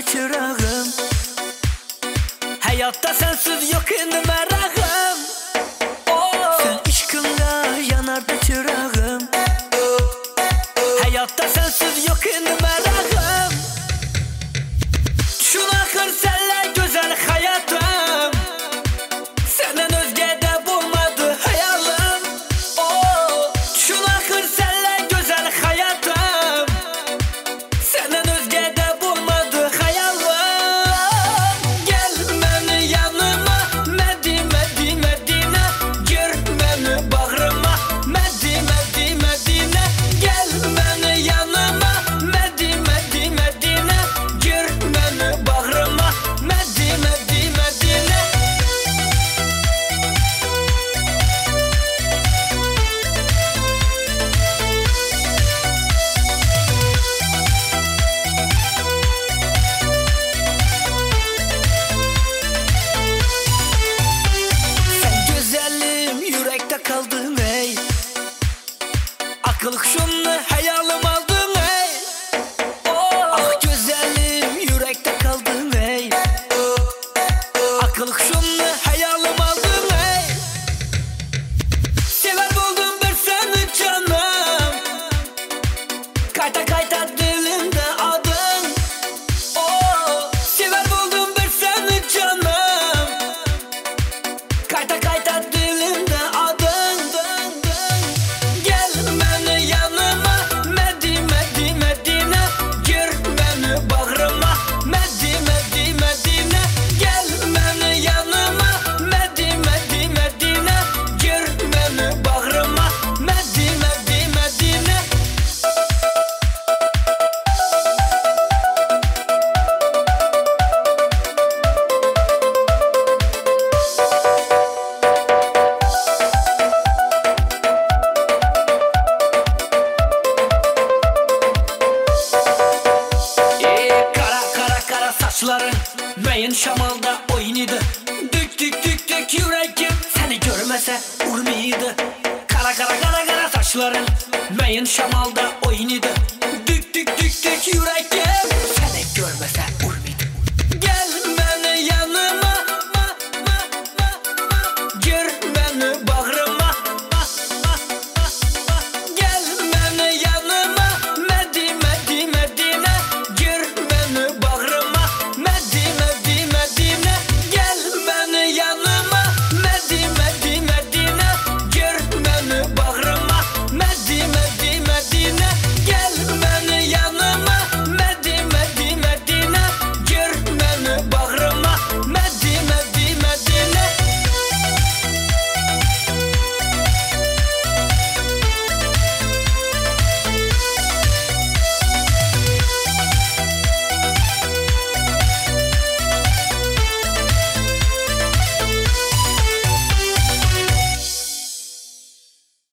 çırağım. Hayatta sensiz yok indi merağım. Sen aşkınla yanardı çırağım. Hayatta sensiz yok indi merağım. Şuna akır senle güzel hayatım. Senden özge de bulmadı hayalim. Şuna akır senle güzel hayatım. Senden özge de bulmadı hayalim. Gel beni yanıma, Medi Medi Medine. Gir beni bağrıma, Medi Medi Medine. Gel beni yanıma, Medi Medi Medine. Gir beni bağrıma, Medi Medi Medine. Sen güzelim yürekte kaldın ey. Akıl huşumla hayalim aldın ey. Ah güzelim yürekte kaldın ey. Akıl huşumla hayalim aldın ey. Sever buldum bir seni canım. Kayta kayta dilimde adın. Sever buldum bir seni canım. Kayta kayta dilimde adın. Gel beni yanıma, Medi Medi Medine. Gir beni bağrıma, Medi Medi Medine. Gel beni yanıma, Medi Medi Medine. Gir beni bağrıma, Medi Medi Medine. Kara kara kara saçların Beyin şamalda oynadı. Dük dük dük dük yüreğim seni görmese uymaydı. Kara kara kara kara saçların Beyin şamalda